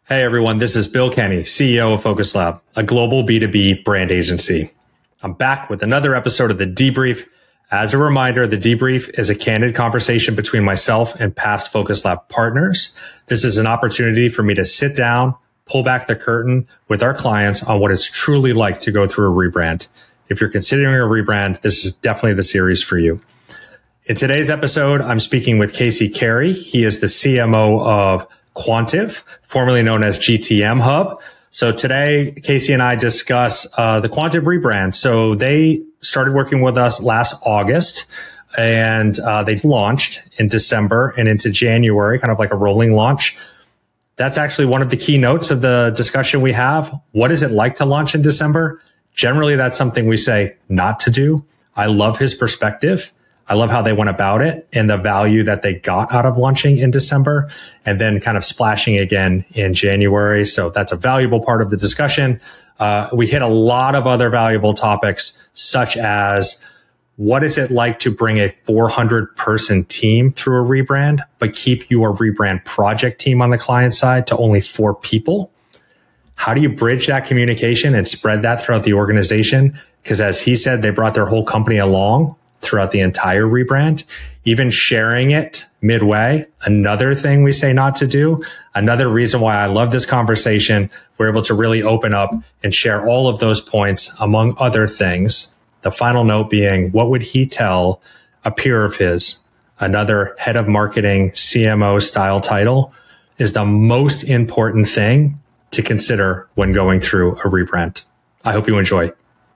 Hey everyone, this is Bill Kenny, CEO of Focus Lab, a global B2B brand agency. I'm back with another episode of The Debrief. As a reminder, The Debrief is a candid conversation between myself and past Focus Lab partners. This is an opportunity for me to sit down, pull back the curtain with our clients on what it's truly like to go through a rebrand. If you're considering a rebrand, this is definitely the series for you. In today's episode, I'm speaking with Casey Carey. He is the CMO of Quantive, formerly known as GTM Hub. So today, Casey and I discuss the Quantive rebrand. So they started working with us last August, and they launched in December and into January, kind of like a rolling launch. That's actually one of the keynotes of the discussion we have. What is it like to launch in December? Generally, that's something we say not to do. I love his perspective. I love how they went about it and the value that they got out of launching in December and then kind of splashing again in January. So that's a valuable part of the discussion. We hit a lot of other valuable topics, such as what is it like to bring a 400-person team through a rebrand, but keep your rebrand project team on the client side to only 4 people? How do you bridge that communication and spread that throughout the organization? Because as he said, they brought their whole company along throughout the entire rebrand, even sharing it midway. Another thing we say not to do. Another reason why I love this conversation. We're able to really open up and share all of those points, among other things. The final note being, what would he tell a peer of his, another head of marketing CMO style title, is the most important thing to consider when going through a rebrand. I hope you enjoy.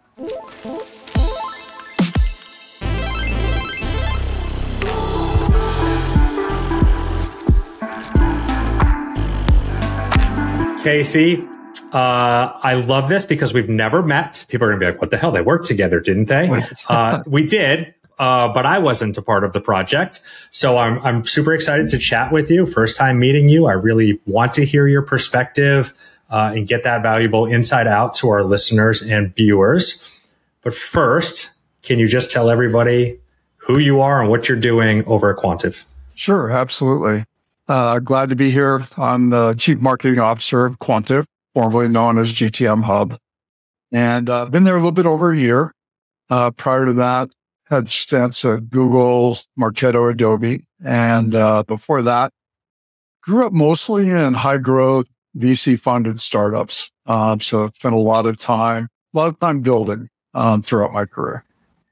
Casey, I love this because we've never met. People are going to be like, what the hell? They worked together, didn't they? We did, but I wasn't a part of the project. So I'm super excited to chat with you. First time meeting you. I really want to hear your perspective and get that valuable inside out to our listeners and viewers. But first, can you just tell everybody who you are and what you're doing over at Quantive? Sure, absolutely. Glad to be here. I'm the Chief Marketing Officer of Quantive, formerly known as GTM Hub. And been there a little bit over a year. Prior to that, had stints at Google, Marketo, Adobe. And before that, grew up mostly in high-growth VC-funded startups. So spent a lot of time building throughout my career.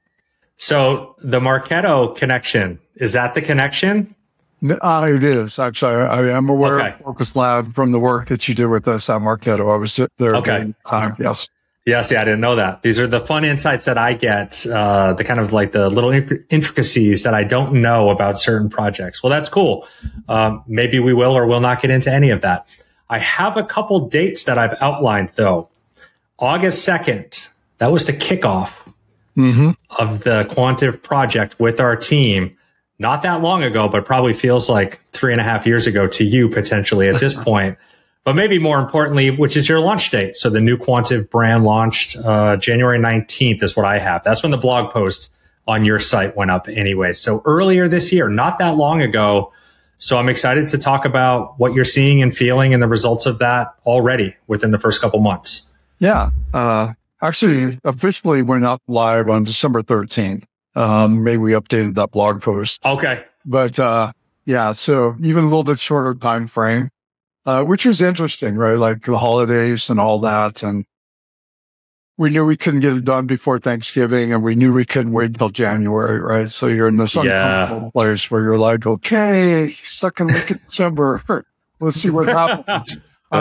So the Marketo connection, is that the connection? It is. Actually, I am aware of Focus Lab from the work that you did with us at Marketo. I was there at the time. Yes. Yes. Yeah. I didn't know that. These are the fun insights that I get, the kind of like the little intricacies that I don't know about certain projects. Well, that's cool. Maybe we will or will not get into any of that. I have a couple dates that I've outlined though. August 2nd, that was the kickoff of the Quantive project with our team. Not that long ago, but probably feels like 3.5 years ago to you potentially at this point. But maybe more importantly, which is your launch date. So the new Quantive brand launched January 19th is what I have. That's when the blog post on your site went up anyway. So earlier this year, not that long ago. So I'm excited to talk about what you're seeing and feeling and the results of that already within the first couple months. Yeah. Actually, officially went up live on December 13th. Maybe we updated that blog post. Okay. But, yeah, so even a little bit shorter time frame, which was interesting, right? Like the holidays and all that. And we knew we couldn't get it done before Thanksgiving, and we knew we couldn't wait until January, right? So you're in this uncomfortable place where you're like, okay, second week of December, let's see what happens.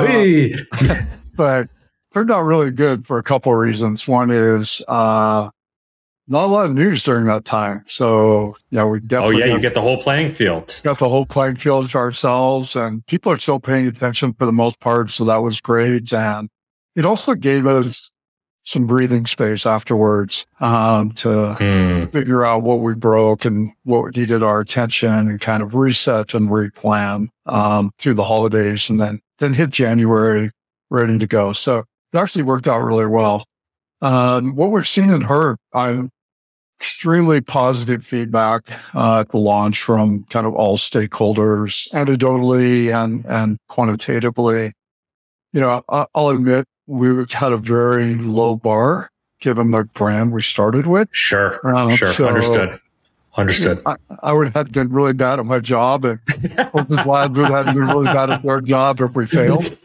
But turned out really good for a couple of reasons. One is, not a lot of news during that time. So, yeah, we definitely... you get the whole playing field. Got the whole playing field to ourselves, and people are still paying attention for the most part, so that was great. And it also gave us some breathing space afterwards to figure out what we broke and what needed our attention and kind of reset and replan through the holidays, and then hit January ready to go. So it actually worked out really well. What we've seen and heard, extremely positive feedback at the launch from kind of all stakeholders, anecdotally and quantitatively. I'll admit we had a very low bar given the brand we started with. Sure. Understood. I would have been really bad at my job, and Focus Labs would have been really bad at their job if we failed.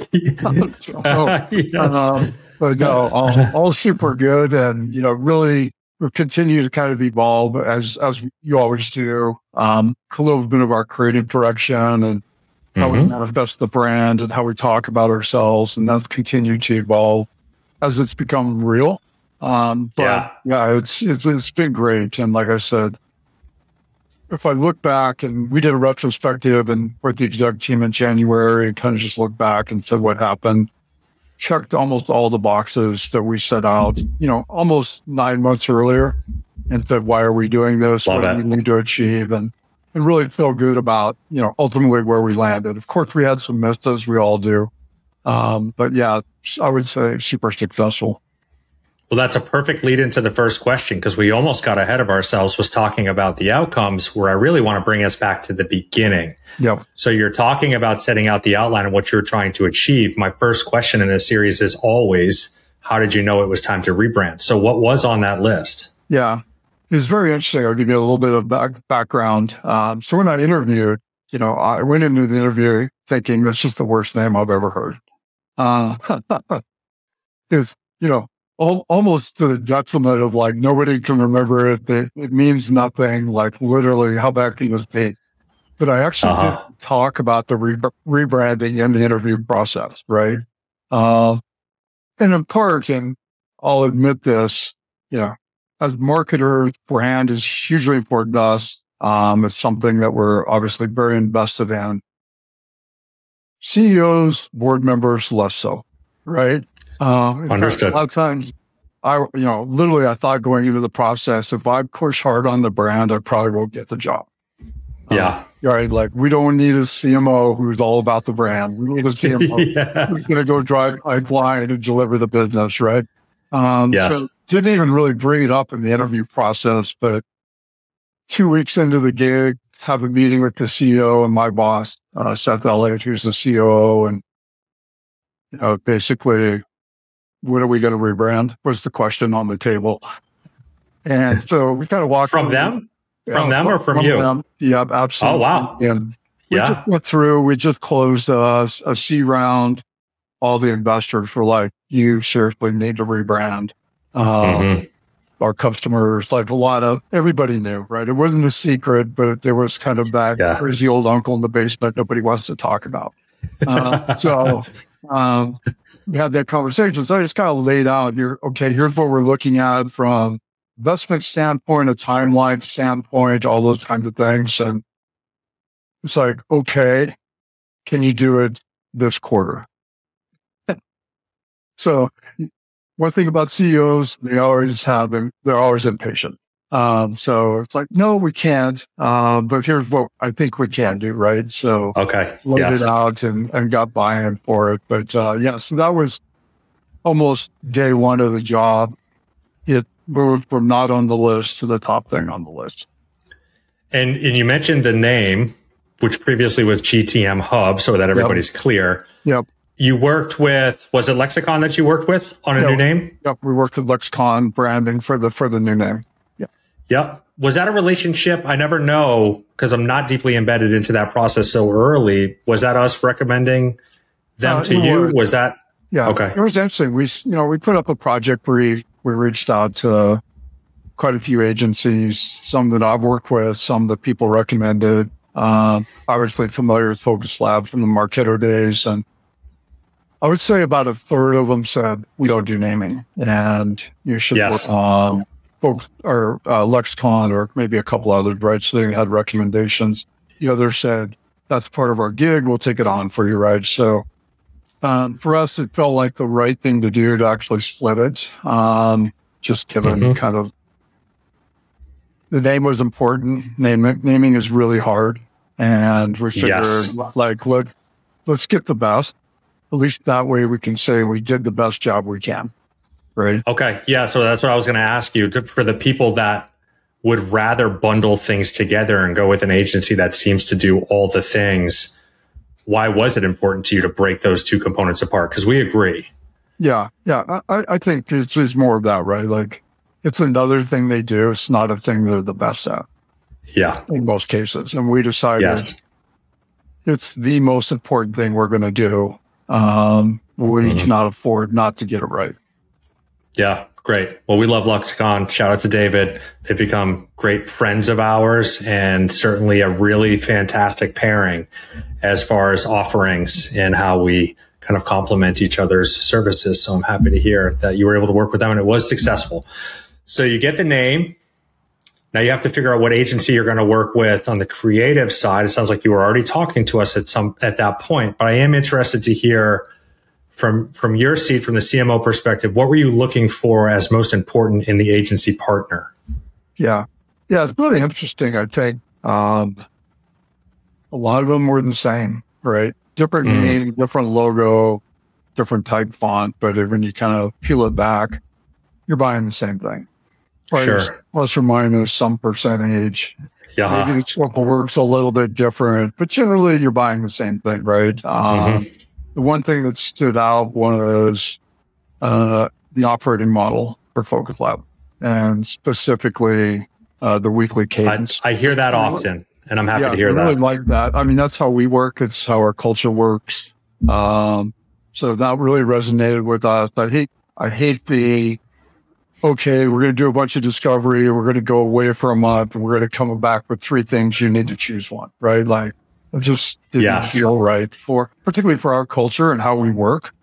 But no, all super good, and really we continue to kind of evolve as you always do. A little bit of our creative direction and how we manifest the brand and how we talk about ourselves, and that's continued to evolve as it's become real. It's been great, and like I said, if I look back, and we did a retrospective and with the exec team in January, and kind of just look back and said what happened, checked almost all the boxes that we set out, almost 9 months earlier, and said, why are we doing this? What do we need to achieve? And really feel good about, ultimately where we landed. Of course, we had some misses, we all do. But yeah, I would say super successful. Well, that's a perfect lead into the first question, because we almost got ahead of ourselves was talking about the outcomes, where I really want to bring us back to the beginning. Yep. So you're talking about setting out the outline of what you're trying to achieve. My first question in this series is always, how did you know it was time to rebrand? So what was on that list? Yeah, it was very interesting. I'll give you a little bit of background. So when I interviewed, I went into the interview thinking that's just the worst name I've ever heard. It's, almost to the detriment of like nobody can remember it. It means nothing. Like literally, how bad can this be? But I actually did talk about the rebranding in the interview process, right? And in part, and I'll admit this, as marketers, brand is hugely important to us. It's something that we're obviously very invested in. CEOs, board members, less so, right? Understood. Fact, a lot of times, I thought going into the process, if I push hard on the brand, I probably won't get the job. Yeah. Right. Like we don't need a CMO who's all about the brand. We need a CMO who's going to go drive pipeline and deliver the business. Right. So didn't even really bring it up in the interview process, but 2 weeks into the gig, have a meeting with the CEO and my boss, Seth Elliott, who's the COO, and basically, what are we going to rebrand? Was the question on the table. And so we kind of walked from them? From them or from you? Them. Yeah, absolutely. Oh, wow. And we just went through, we just closed a C round. All the investors were like, you seriously need to rebrand. Our customers, like everybody knew, right? It wasn't a secret, but there was kind of that crazy old uncle in the basement nobody wants to talk about. We had that conversation. So I just kind of laid out here, okay, here's what we're looking at from investment standpoint, a timeline standpoint, all those kinds of things. And it's like, okay, can you do it this quarter? So one thing about CEOs, they're always impatient. So it's like, no, we can't. But here's what I think we can do, right? So laid it out and got buy-in for it. But so that was almost day one of the job. It moved from not on the list to the top thing on the list. And you mentioned the name, which previously was GTM Hub, so that everybody's clear. Yep. You worked with, was it Lexicon that you worked with on a new name? Yep. We worked with Lexicon branding for the new name. Yep. Was that a relationship? I never know because I'm not deeply embedded into that process so early. Was that us recommending them to you? Was that? Yeah. Okay. It was interesting. We put up a project brief. We reached out to quite a few agencies, some that I've worked with, some that people recommended. Obviously familiar with Focus Lab from the Marketo days. And I would say about a third of them said, we don't do naming and you should work on folks or Lexicon or maybe a couple others, right? So they had recommendations. The others said, that's part of our gig. We'll take it on for you, right? So for us, it felt like the right thing to do to actually split it. Just given kind of the name was important. Naming is really hard. And we figured look, let's get the best. At least that way we can say we did the best job we can. Right. Okay. Yeah. So that's what I was going to ask you for the people that would rather bundle things together and go with an agency that seems to do all the things. why was it important to you to break those two components apart? Because we agree. Yeah. I think it's more of that, right? Like, it's another thing they do. It's not a thing they're the best at. Yeah. In most cases. And we decided it's the most important thing we're going to do. We cannot afford not to get it right. Yeah. Great. Well, we love Luxicon. Shout out to David. They've become great friends of ours and certainly a really fantastic pairing as far as offerings and how we kind of complement each other's services. So I'm happy to hear that you were able to work with them and it was successful. So you get the name. Now you have to figure out what agency you're going to work with on the creative side. It sounds like you were already talking to us at that point, but I am interested to hear from your seat, from the CMO perspective, what were you looking for as most important in the agency partner? Yeah, it's really interesting. I think a lot of them were the same, right? Different name, different logo, different type font, but when you kind of peel it back, you're buying the same thing. Right? Sure. Plus or minus some percentage. Yeah. Maybe the scope of work's a little bit different, but generally you're buying the same thing, right? The one thing that stood out was the operating model for Focus Lab, and specifically the weekly cadence. I hear that often, and I'm happy to hear that. I really like that. I mean, that's how we work. It's how our culture works. So that really resonated with us. I hate the, okay, we're going to do a bunch of discovery. We're going to go away for a month and we're going to come back with 3 things. You need to choose one, right? Like, it just didn't feel right particularly for our culture and how we work.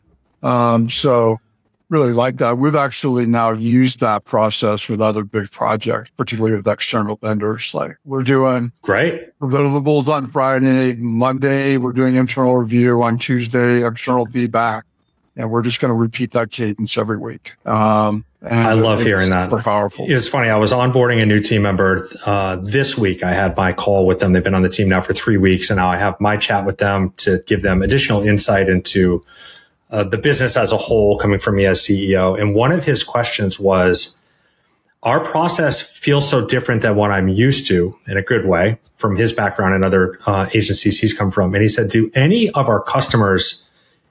So really like that. We've actually now used that process with other big projects, particularly with external vendors. Like, we're doing deliverables on Friday, Monday, we're doing internal review on Tuesday, external feedback. And we're just going to repeat that cadence every week. And I love hearing that. Super powerful. It's funny. I was onboarding a new team member this week. I had my call with them. They've been on the team now for 3 weeks. And now I have my chat with them to give them additional insight into the business as a whole coming from me as CEO. And one of his questions was, our process feels so different than what I'm used to, in a good way, from his background and other agencies he's come from. And he said, do any of our customers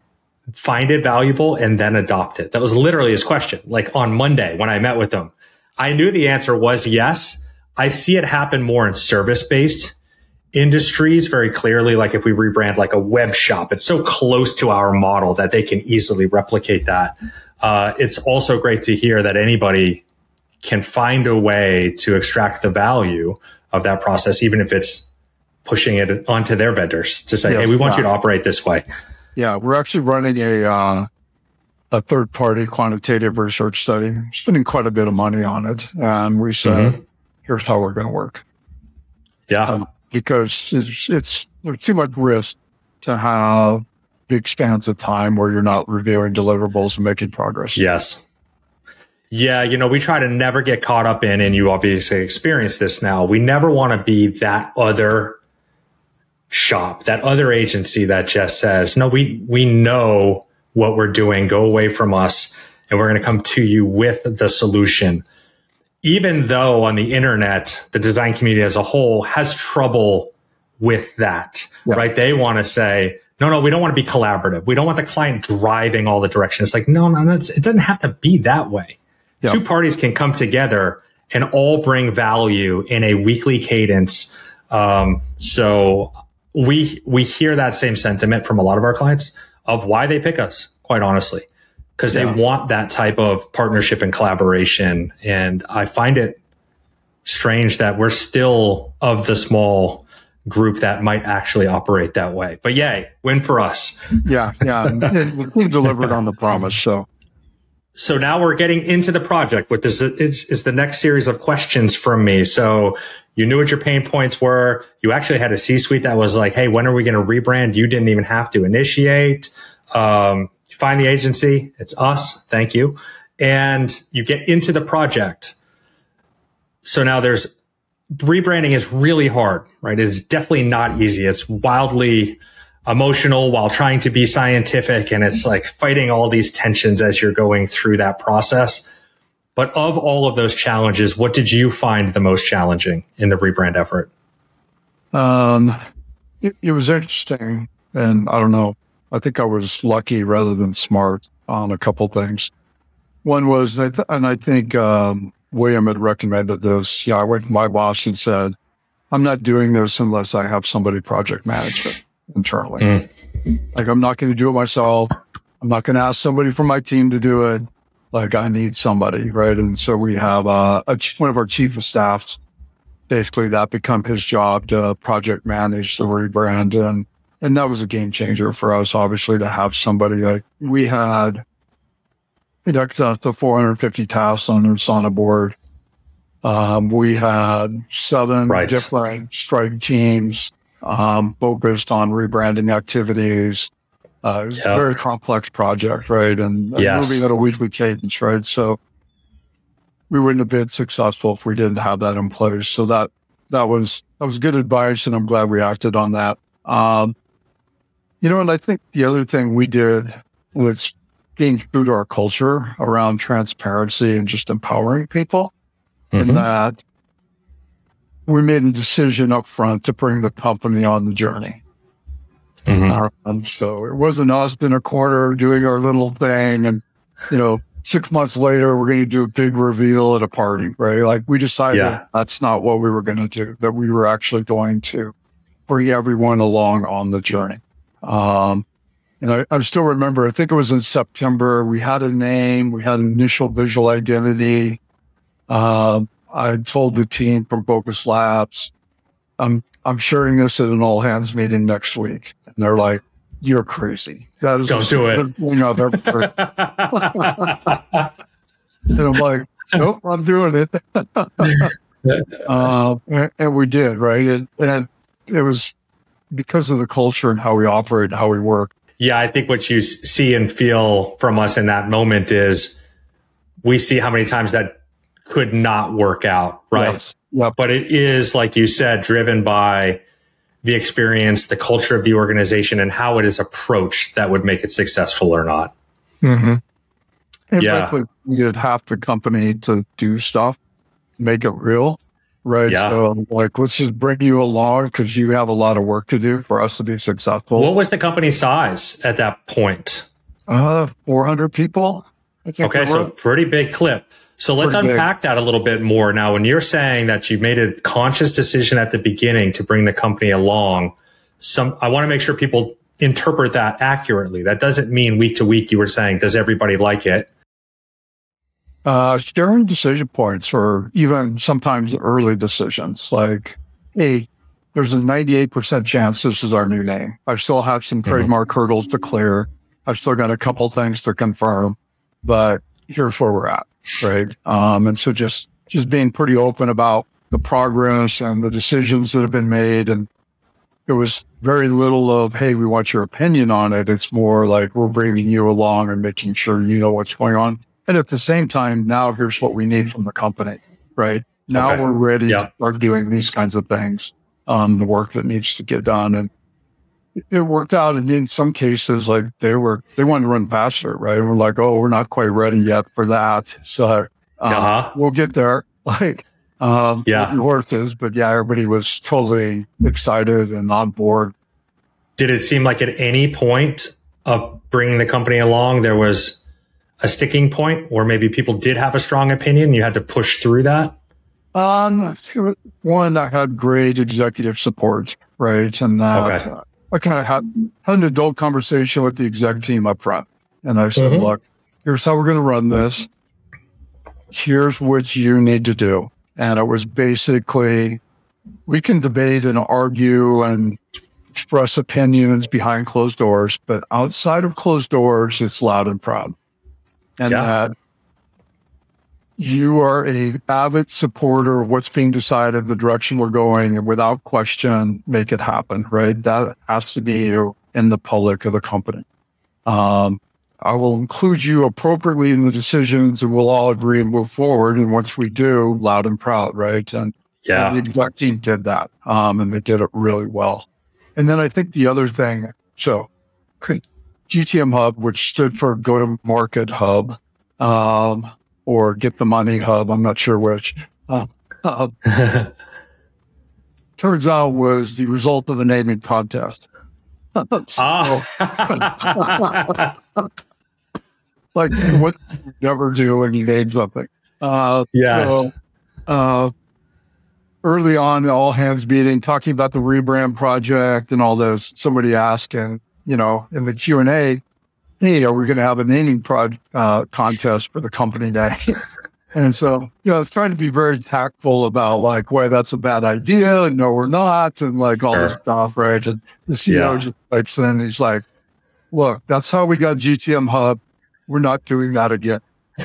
find it valuable and then adopt it? That was literally his question. Like, on Monday when I met with them, I knew the answer was yes. I see it happen more in service-based industries very clearly. Like, if we rebrand like a web shop, it's so close to our model that they can easily replicate that. It's also great to hear that anybody can find a way to extract the value of that process, even if it's pushing it onto their vendors to say, hey, we want you to operate this way. Yeah, we're actually running a third-party quantitative research study, spending quite a bit of money on it. And we said, here's how we're going to work. Yeah. Because there's too much risk to have big spans of time where you're not reviewing deliverables and making progress. Yes. Yeah, we try to never get caught up in, and you obviously experience this now, we never want to be that other shop, that other agency that just says, no, we know what we're doing, go away from us, and we're going to come to you with the solution. Even though on the internet, the design community as a whole has trouble with that, right? They want to say, no, we don't want to be collaborative. We don't want the client driving all the direction. It's like, no, it doesn't have to be that way. Yep. 2 parties can come together and all bring value in a weekly cadence. So we hear that same sentiment from a lot of our clients of why they pick us, quite honestly, because they want that type of partnership and collaboration. And I find it strange that we're still of the small group that might actually operate that way. But yay, win for us. Yeah. We delivered on the promise. So now we're getting into the project. What this is the next series of questions from me. So you knew what your pain points were. You actually had a C-suite that was like, hey, when are we going to rebrand? You didn't even have to initiate. You find the agency. It's us. Thank you. And you get into the project. So now rebranding is really hard, right? It is definitely not easy. It's wildly emotional while trying to be scientific. And it's like fighting all these tensions as you're going through that process. But of all of those challenges, what did you find the most challenging in the rebrand effort? It was interesting. And I don't know, I think I was lucky rather than smart on a couple things. One was, and I think William had recommended this. Yeah, I went to my boss and said, I'm not doing this unless I have somebody project manage it internally. Like, I'm not going to do it myself. I'm not going to ask somebody from my team to do it. Like, I need somebody, right? And so we have one of our chief of staffs, basically that become his job to project manage the rebrand. And that was a game changer for us, obviously, to have somebody. Like, we had in excess of 450 tasks on the Asana board. We had 7 different strike teams focused on rebranding activities. It was a very complex project, right? And moving at a weekly cadence, right? So we wouldn't have been successful if we didn't have that in place. So that was good advice, and I'm glad we acted on that. And I think the other thing we did was being true to our culture around transparency and just empowering people. In that we made a decision up front to bring the company on the journey. So it wasn't us in a corner doing our little thing and, 6 months later, we're going to do a big reveal at a party, right? Like, we decided that's not what we were going to do, that we were actually going to bring everyone along on the journey. And I still remember, I think it was in September, we had a name, we had an initial visual identity. I told the team from Focus Labs, I'm sharing this at an all hands meeting next week. And they're like, you're crazy. That is Don't do it. They're and I'm like, nope, I'm doing it. And we did, right? And it was because of the culture and how we operate, how we work. Yeah, I think what you see and feel from us in that moment is we see how many times that could not work out, right? Yes. Yep. But it is, like you said, driven by the experience, the culture of the organization, and how it is approached that would make it successful or not. And frankly, you'd have the company to do stuff, make it real, right? Yeah. So, let's just bring you along because you have a lot of work to do for us to be successful. What was the company size at that point? 400 people. Okay, so pretty big clip. So let's unpack that a little bit more. Now, when you're saying that you made a conscious decision at the beginning to bring the company along, I want to make sure people interpret that accurately. That doesn't mean week to week you were saying, does everybody like it? Sharing decision points, or even sometimes early decisions, like, hey, there's a 98% chance this is our new name. I still have some trademark hurdles to clear. I've still got a couple things to confirm, but here's where we're at. Right. And so just being pretty open about the progress and the decisions that have been made. And it was very little of, hey, we want your opinion on it. It's more like, we're bringing you along and making sure you know what's going on. And at the same time, now here's what we need from the company, right? Now we're ready to start doing these kinds of things, the work that needs to get done. And it worked out. And in some cases, like, they wanted to run faster, right? And we're like, oh, we're not quite ready yet for that. So we'll get there. What the work is. But everybody was totally excited and on board. Did it seem like at any point of bringing the company along, there was a sticking point, or maybe people did have a strong opinion, you had to push through that? One, I had great executive support, right? And that I kind of had an adult conversation with the exec team up front. And I said, look, here's how we're going to run this. Here's what you need to do. And it was basically, we can debate and argue and express opinions behind closed doors, but outside of closed doors, it's loud and proud. And that you are an avid supporter of what's being decided, the direction we're going, and without question, make it happen, right? That has to be you in the public of the company. I will include you appropriately in the decisions, and we'll all agree and move forward. And once we do, loud and proud, right? And the exec team did that, and they did it really well. And then I think the other thing, so GTM Hub, which stood for Go-to-Market Hub, or Get the Money Hub, I'm not sure which, turns out was the result of a naming contest. Like what you never do when you name something. Yes. So, early on, all hands meeting, talking about the rebrand project and all those. Somebody asking, in the Q&A, hey, are we going to have a naming contest for the company name? And so, I was trying to be very tactful about like why that's a bad idea, and no, we're not, and like all this stuff, right? And the CEO just pipes in, he's like, look, that's how we got GTM Hub. We're not doing that again.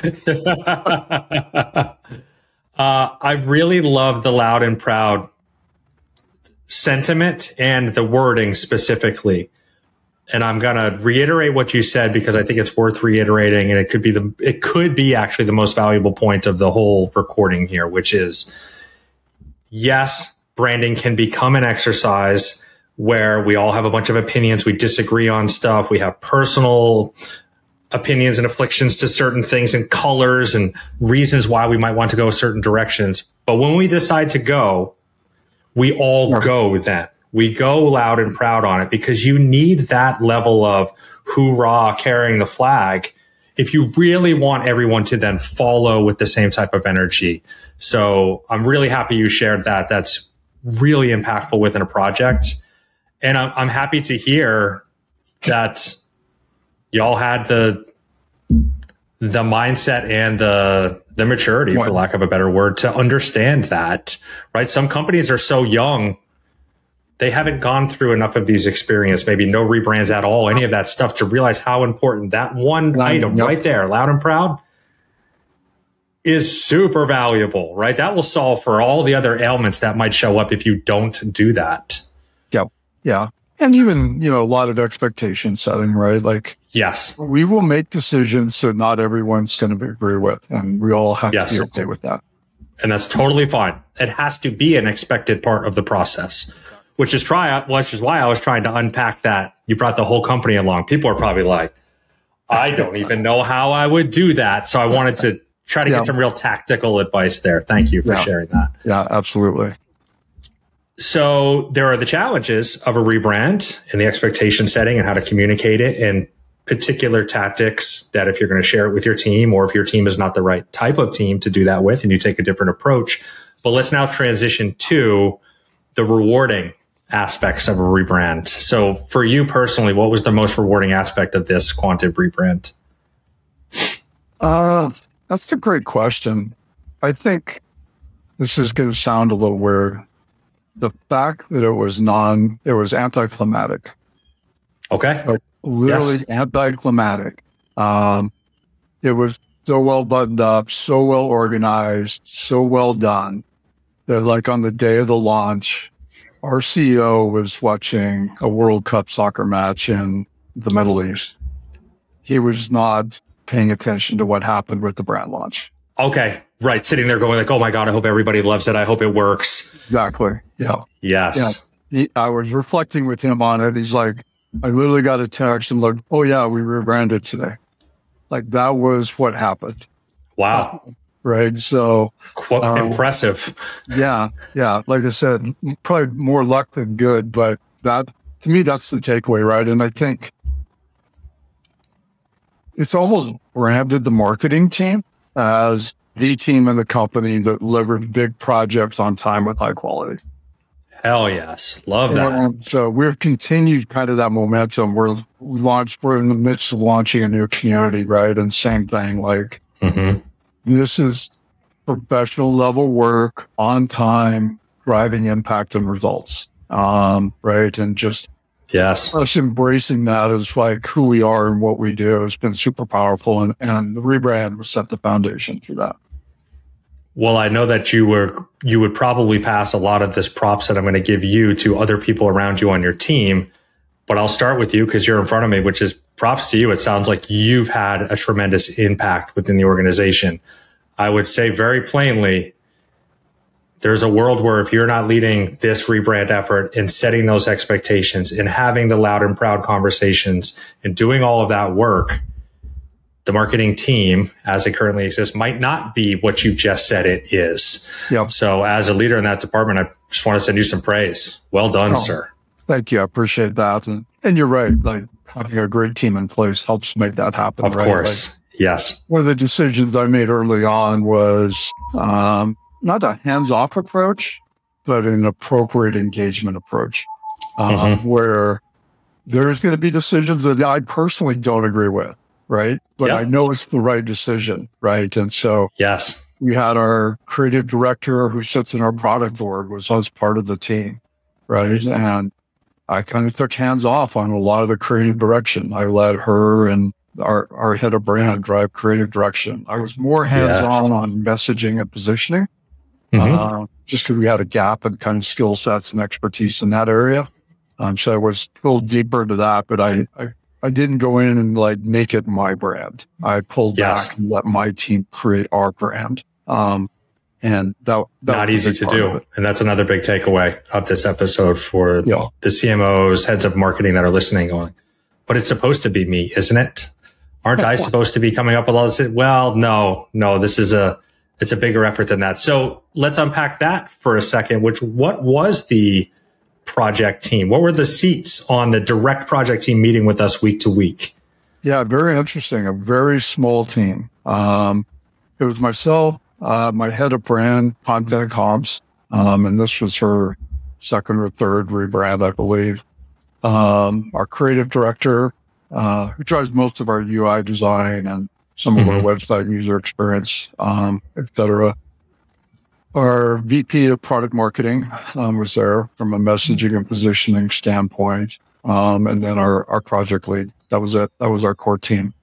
I really love the loud and proud sentiment and the wording specifically. And I'm going to reiterate what you said because I think it's worth reiterating, and it could be actually the most valuable point of the whole recording here, which is, yes, branding can become an exercise where we all have a bunch of opinions, we disagree on stuff, we have personal opinions and afflictions to certain things and colors and reasons why we might want to go certain directions. But when we decide to go, we all go then. We go loud and proud on it because you need that level of hoorah carrying the flag if you really want everyone to then follow with the same type of energy. So I'm really happy you shared that. That's really impactful within a project. And I'm happy to hear that y'all had the mindset and the maturity, for lack of a better word, to understand that, right? Some companies are so young, they haven't gone through enough of these experiences, maybe no rebrands at all, any of that stuff, to realize how important that one item right there, loud and proud, is super valuable, right? That will solve for all the other ailments that might show up if you don't do that. Yep. Yeah. And even, a lot of expectation setting, right? Like, yes, we will make decisions so not everyone's going to agree with, and we all have to be okay with that. And that's totally fine. It has to be an expected part of the process, which is why I was trying to unpack that. You brought the whole company along. People are probably like, I don't even know how I would do that. So I wanted to try to get some real tactical advice there. Thank you for sharing that. Yeah, absolutely. So there are the challenges of a rebrand and the expectation setting and how to communicate it, and particular tactics that if you're going to share it with your team, or if your team is not the right type of team to do that with and you take a different approach. But let's now transition to the rewarding aspects of a rebrand. So for you personally, what was the most rewarding aspect of this Quantive rebrand? That's a great question. I think this is going to sound a little weird. The fact that it was anticlimactic. Okay. Like, literally anticlimactic. It was so well buttoned up, so well organized, so well done that like on the day of the launch, our CEO was watching a World Cup soccer match in the Middle East. He was not paying attention to what happened with the brand launch. Okay. Right. Sitting there going like, oh my God, I hope everybody loves it. I hope it works. Exactly. Yeah. Yes. Yeah. I was reflecting with him on it. He's like, I literally got a text and like, oh yeah, we rebranded today. Like that was what happened. Wow. Right. So impressive. Yeah. Yeah. Like I said, probably more luck than good, but that to me, that's the takeaway. Right. And I think it's almost branded the marketing team as the team in the company that delivered big projects on time with high quality. Hell yes. Love that. And so we've continued kind of that momentum. We're in the midst of launching a new community, right? And same thing, like this is professional level work on time, driving impact and results. Right. And just us embracing that as like who we are and what we do has been super powerful. And the rebrand will set the foundation for that. Well, I know that you would probably pass a lot of this props that I'm going to give you to other people around you on your team, but I'll start with you because you're in front of me, which is props to you. It sounds like you've had a tremendous impact within the organization. I would say very plainly, there's a world where if you're not leading this rebrand effort and setting those expectations and having the loud and proud conversations and doing all of that work, the marketing team, as it currently exists, might not be what you just said it is. Yep. So as a leader in that department, I just want to send you some praise. Well done, sir. Thank you. I appreciate that. And you're right. Like having a great team in place helps make that happen. Of course. Like, yes. One of the decisions I made early on was not a hands-off approach, but an appropriate engagement approach, where there's going to be decisions that I personally don't agree with, right? But I know it's the right decision, right? And so yes, we had our creative director who sits in our product board was part of the team, right? And I kind of took hands off on a lot of the creative direction. I let her and our head of brand drive creative direction. I was more hands-on on messaging and positioning, just because we had a gap in kind of skill sets and expertise in that area. So I was a little deeper into that, but I didn't go in and like make it my brand. I pulled back and let my team create our brand. And that not easy to do. And that's another big takeaway of this episode for the CMOs, heads of marketing that are listening going, but it's supposed to be me, isn't it? Aren't I supposed to be coming up with all this? Well, no, it's a bigger effort than that. So let's unpack that for a second, what was the project team? What were the seats on the direct project team meeting with us week to week? Yeah, very interesting. A very small team. It was myself, my head of brand, Content Comms, and this was her second or third rebrand, I believe. Our creative director, who drives most of our UI design and some of our website user experience, et cetera. Our VP of product marketing was there from a messaging and positioning standpoint. And then our project lead. That was it. That was our core team.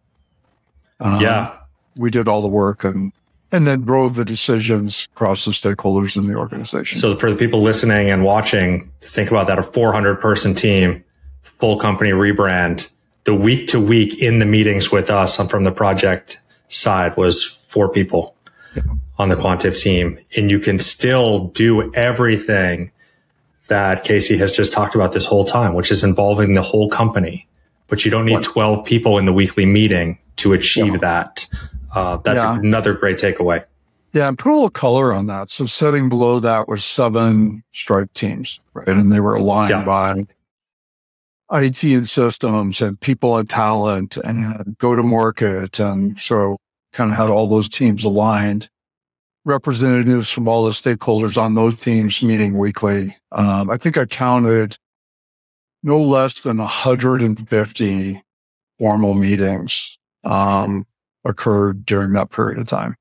We did all the work and then drove the decisions across the stakeholders in the organization. So for the people listening and watching, think about that, a 400-person team, full company rebrand. The week to week in the meetings with us from the project side was 4 people on the Quantive team. And you can still do everything that Casey has just talked about this whole time, which is involving the whole company. But you don't need 12 people in the weekly meeting to achieve that. That's another great takeaway. Yeah, and put a little color on that. So sitting below that was 7 Stripe teams, right? And they were aligned by IT and systems and people and talent and go-to-market. And so kind of had all those teams aligned. Representatives from all the stakeholders on those teams meeting weekly. I think I counted no less than 150 formal meetings occurred during that period of time.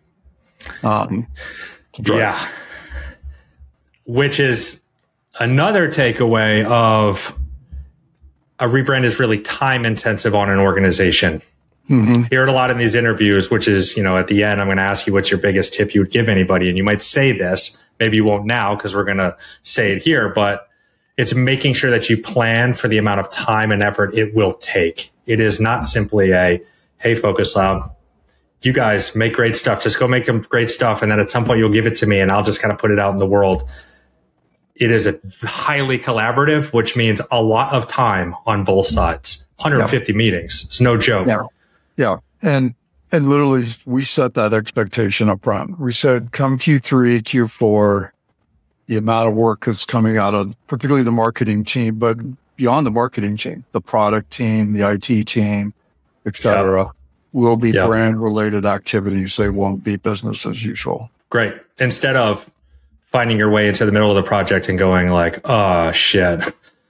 Which is another takeaway of a rebrand is really time intensive on an organization. Hear it a lot in these interviews, which is, at the end, I'm going to ask you what's your biggest tip you would give anybody. And you might say this, maybe you won't now because we're going to say it here, but it's making sure that you plan for the amount of time and effort it will take. It is not simply hey, Focus Lab, you guys make great stuff. Just go make them great stuff. And then at some point you'll give it to me and I'll just kind of put it out in the world. It is a highly collaborative, which means a lot of time on both sides. 150 meetings. It's no joke. Yeah. And literally we set that expectation up front. We said come Q3, Q4, the amount of work that's coming out of particularly the marketing team, but beyond the marketing team, the product team, the IT team, et cetera, will be brand related activities. They won't be business as usual. Great. Instead of finding your way into the middle of the project and going like, oh shit.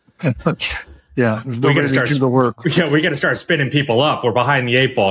We got to do the work. We got to start spinning people up. We're behind the 8 ball.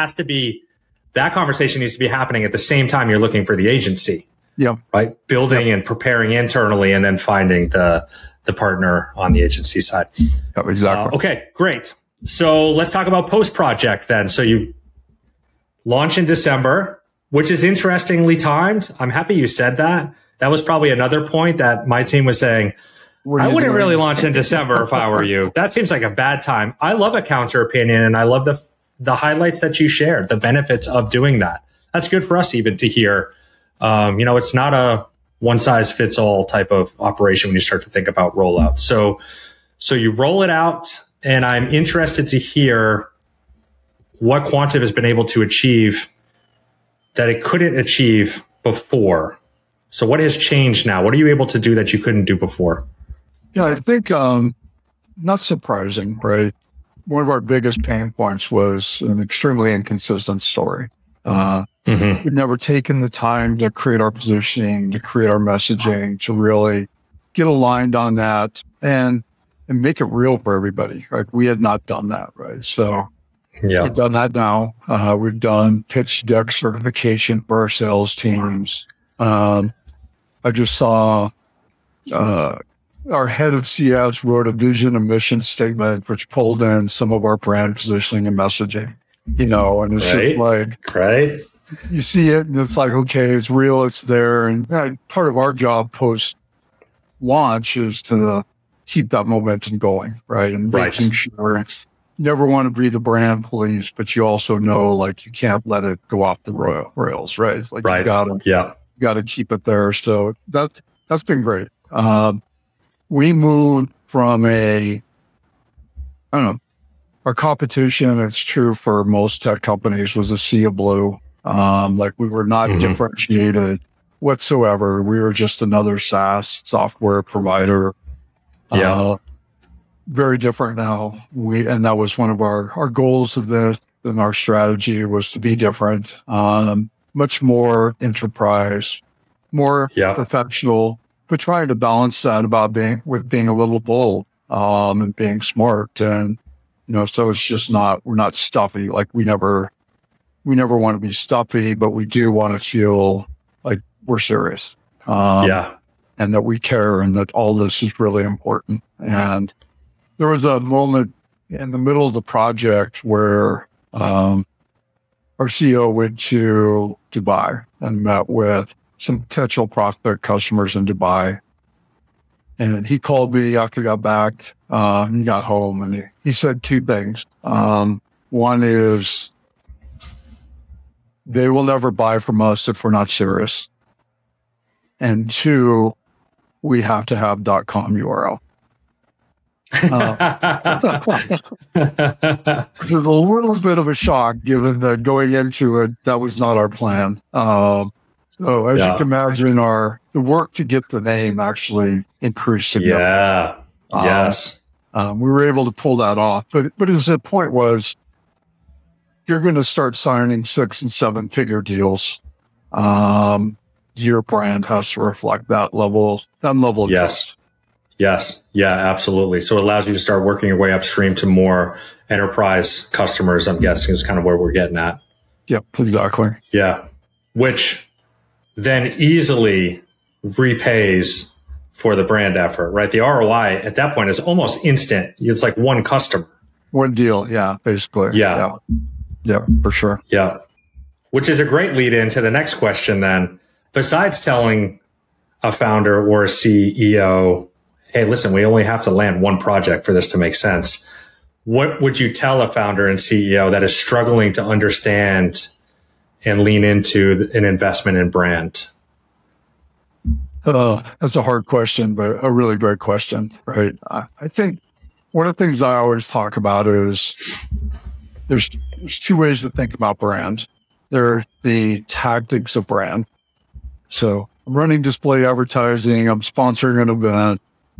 That conversation needs to be happening at the same time you're looking for the agency. Yeah. Right. Building and preparing internally and then finding the partner on the agency side. Yeah, exactly. Okay, great. So let's talk about post-project then. So you launch in December, which is interestingly timed. I'm happy you said that. That was probably another point that my team was saying, I wouldn't really launch in December if I were you. That seems like a bad time. I love a counter opinion and I love the highlights that you shared, the benefits of doing that. That's good for us even to hear. It's not a one size fits all type of operation when you start to think about rollout. So you roll it out and I'm interested to hear what Quantive has been able to achieve that it couldn't achieve before. So what has changed now? What are you able to do that you couldn't do before? Yeah, I think not surprising, right? One of our biggest pain points was an extremely inconsistent story. We'd never taken the time to create our positioning, to create our messaging, to really get aligned on that and make it real for everybody, right? We had not done that, right? So we've done that now. We've done pitch deck certification for our sales teams. I just saw our head of CS wrote a vision and mission statement, which pulled in some of our brand positioning and messaging, and it's just like, right. You see it and it's like, okay, it's real, it's there. And part of our job post launch is to keep that momentum going, right? And making sure you never want to be the brand police, but you also know, like, you can't let it go off the rails, right? It's like, you gotta keep it there. So that's been great. We moved from our competition, it's true for most tech companies, was a sea of blue. Like, we were not differentiated whatsoever. We were just another SaaS software provider. Very different now. And that was one of our goals of this, and our strategy was to be different, much more enterprise, more professional, but trying to balance that being a little bold, and being smart. And, so it's just we're not stuffy. Like, we never want to be stuffy, but we do want to feel like we're serious. And that we care, and that all this is really important. And there was a moment in the middle of the project where our CEO went to Dubai and met with some potential prospect customers in Dubai. And he called me after he got back, and he got home, and he said two things. One is, they will never buy from us if we're not serious. And two, we have to have .com URL. It was a little bit of a shock, given that going into it, that was not our plan. So as you can imagine, the work to get the name actually increased significantly. We were able to pull that off. But the point was, you're going to start signing 6 and 7 figure deals. Your brand has to reflect that level of trust. Yes. Yeah, absolutely. So it allows you to start working your way upstream to more enterprise customers, I'm guessing, is kind of where we're getting at. Yep, exactly. Yeah. Which then easily repays for the brand effort, right? The ROI at that point is almost instant. It's like one customer. One deal. Yeah, basically. Yeah, for sure. Yeah. Which is a great lead into the next question then. Besides telling a founder or a CEO, hey, listen, we only have to land one project for this to make sense, what would you tell a founder and CEO that is struggling to understand and lean into an investment in brand? That's a hard question, but a really great question, right? I think one of the things I always talk about is there's two ways to think about brand. There are the tactics of brand. So I'm running display advertising. I'm sponsoring an event.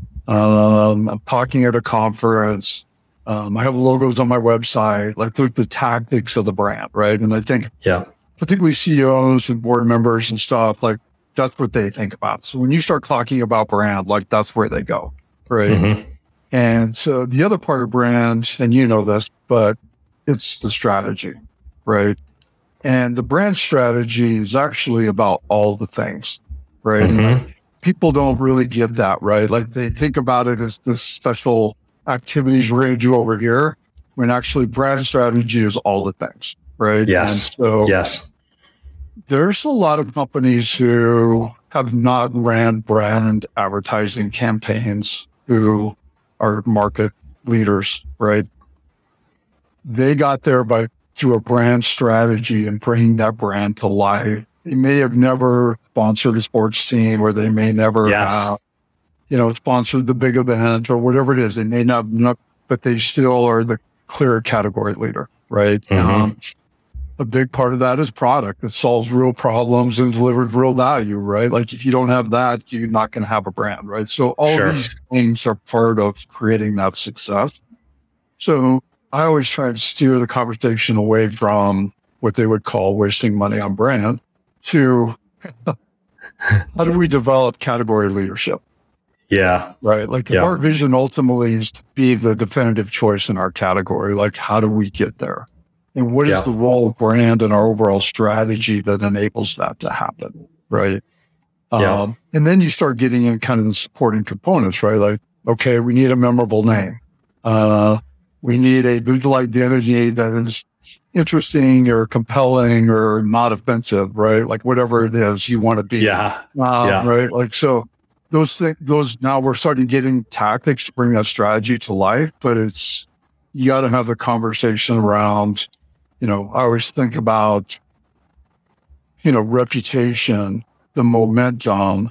I'm talking at a conference. I have logos on my website. Like, the tactics of the brand, right? And I think, particularly CEOs and board members and stuff, like, that's what they think about. So when you start talking about brand, like, that's where they go, right? And so the other part of brand, and you know this, but it's the strategy, right? And the brand strategy is actually about all the things, right? And like, people don't really get that, right? Like, they think about it as this special activities we're going to do over here, when actually brand strategy is all the things, right? Yes. And so there's a lot of companies who have not ran brand advertising campaigns who are market leaders, right? They got there through a brand strategy and bringing that brand to life. They may have never sponsored a sports team, or they may never have, sponsored the big event or whatever it is. They may not, but they still are the clear category leader, right? a big part of that is product that solves real problems and delivers real value, right? Like if you don't have that, you're not going to have a brand, right? So all these things are part of creating that success. So I always try to steer the conversation away from what they would call wasting money on brand to how do we develop category leadership? Yeah. Right. Like if our vision ultimately is to be the definitive choice in our category, like how do we get there? And what is the role of brand in our overall strategy that enables that to happen? Right. And then you start getting in kind of the supporting components, right? Like, okay, we need a memorable name. We need a visual identity that is interesting or compelling or not offensive, right? Like whatever it is you want to be. Right. Like, so those now we're starting getting tactics to bring that strategy to life, but you got to have the conversation around, I always think about, reputation, the momentum,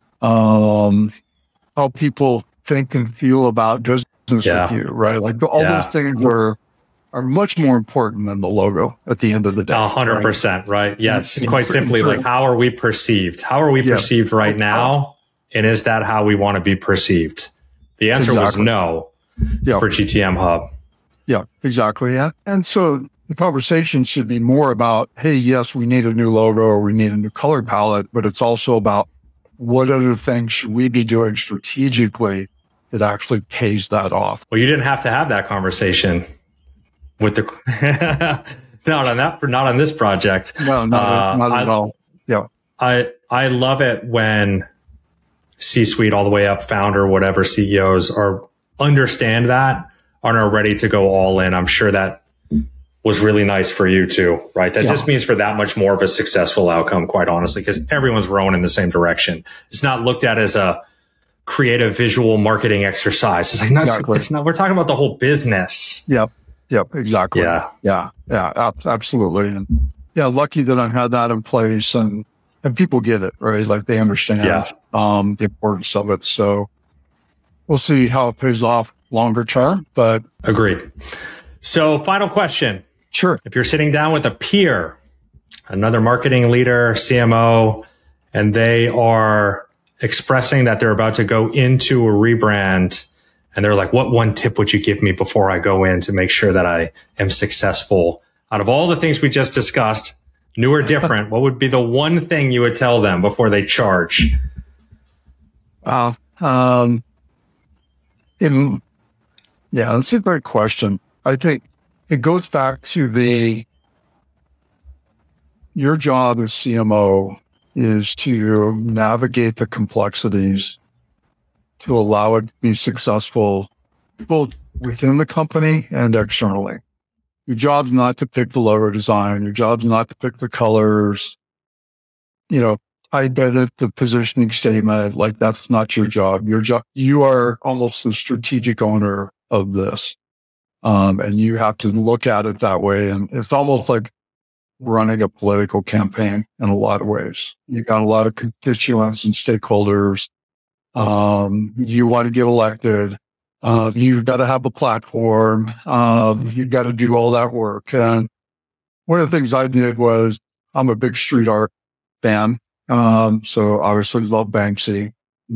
how people think and feel about business with you, right? Like all those things are much more important than the logo at the end of the day. 100%, right? Yes. Quite simply, like how are we perceived? How are we perceived right now? And is that how we want to be perceived? The answer was no for GTM Hub. Yeah, exactly. Yeah. And so the conversation should be more about, hey, yes, we need a new logo or we need a new color palette, but it's also about what other things should we be doing strategically that actually pays that off. Well, you didn't have to have that conversation with the not on this project. No, not at all. Yeah. I love it when C-suite all the way up, founder, whatever, CEOs understand that and are ready to go all in. I'm sure that was really nice for you too, right? That just means for that much more of a successful outcome, quite honestly, because everyone's rowing in the same direction. It's not looked at as a creative visual marketing exercise. It's like, no, it's not, we're talking about the whole business. Yep, exactly. Yeah, absolutely. And lucky that I had that in place and people get it, right? Like they understand the importance of it. So we'll see how it pays off longer term, but. Agreed. So final question. Sure. If you're sitting down with a peer, another marketing leader, CMO, and they are expressing that they're about to go into a rebrand, and they're like, what one tip would you give me before I go in to make sure that I am successful? Out of all the things we just discussed, new or different, what would be the one thing you would tell them before they charge? That's a great question. I think it goes back to your job as CMO is to navigate the complexities to allow it to be successful both within the company and externally. Your job's not to pick the logo design. Your job's not to pick the colors, type edit the positioning statement. Like that's not your job. You are almost the strategic owner of this. And you have to look at it that way. And it's almost like running a political campaign in a lot of ways. You got a lot of constituents and stakeholders. You want to get elected. You've got to have a platform. You've got to do all that work. And one of the things I did was I'm a big street art fan. So obviously love Banksy.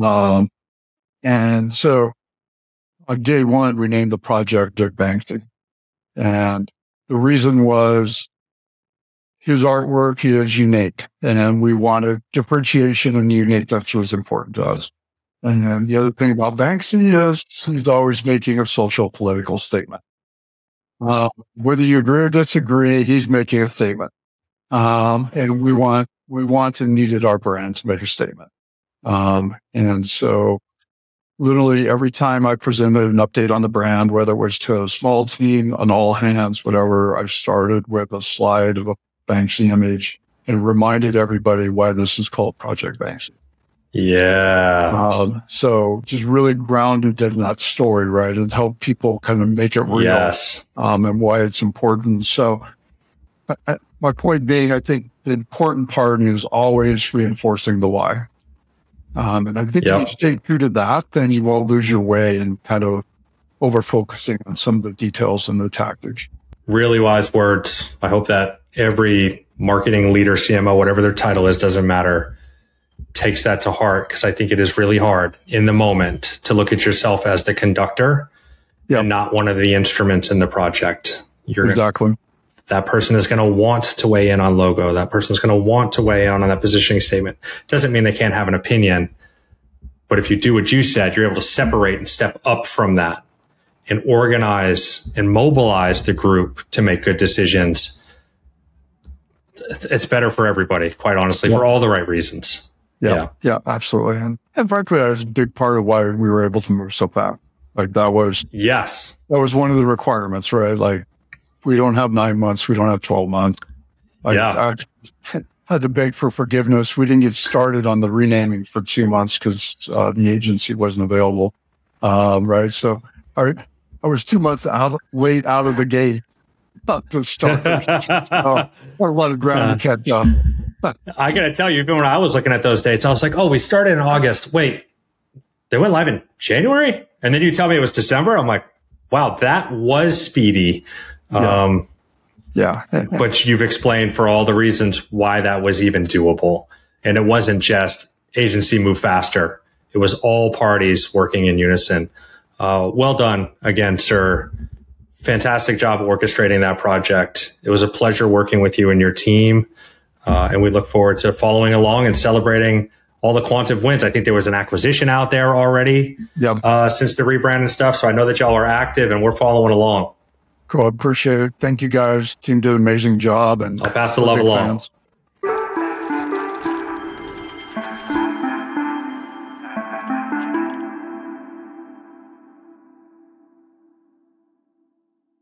And so on day one, we named the project Dick Banksy. And the reason was his artwork is unique. And we wanted differentiation and uniqueness was important to us. And then the other thing about Banksy is he's always making a social political statement. Whether you agree or disagree, he's making a statement. And we want and needed our brand to make a statement. And so literally every time I presented an update on the brand, whether it was to a small team, on all hands, whatever, I started with a slide of a Banksy image and reminded everybody why this is called Project Banksy. Yeah. So just really grounded in that story, right? And help people kind of make it real. Yes. And why it's important. So my point being, I think the important part is always reinforcing the why. And I think if you stay true to that, then you won't lose your way and kind of over focusing on some of the details and the tactics. Really wise words. I hope that every marketing leader, CMO, whatever their title is, doesn't matter, takes that to heart, because I think it is really hard in the moment to look at yourself as the conductor and not one of the instruments in the project. Exactly. That person is going to want to weigh in on logo. That person is going to want to weigh in on that positioning statement. Doesn't mean they can't have an opinion. But if you do what you said, you're able to separate and step up from that and organize and mobilize the group to make good decisions. It's better for everybody, quite honestly, for all the right reasons. Yeah, absolutely. And frankly, that was a big part of why we were able to move so fast. Like that was one of the requirements, right? Like, we don't have 9 months. We don't have 12 months. I had to beg for forgiveness. We didn't get started on the renaming for 2 months because the agency wasn't available. Right. So I was 2 months late out of the gate to start. So, a lot of ground to catch up. I got to tell you, even when I was looking at those dates, I was like, oh, we started in August. Wait, they went live in January? And then you tell me it was December? I'm like, wow, that was speedy. But you've explained for all the reasons why that was even doable. And it wasn't just agency move faster. It was all parties working in unison. Well done again, sir. Fantastic job orchestrating that project. It was a pleasure working with you and your team. And we look forward to following along and celebrating all the Quantive wins. I think there was an acquisition out there already since the rebrand and stuff. So I know that y'all are active and we're following along. Cool. Appreciate it. Thank you guys. Team did an amazing job. And I'll pass the love along. Fans.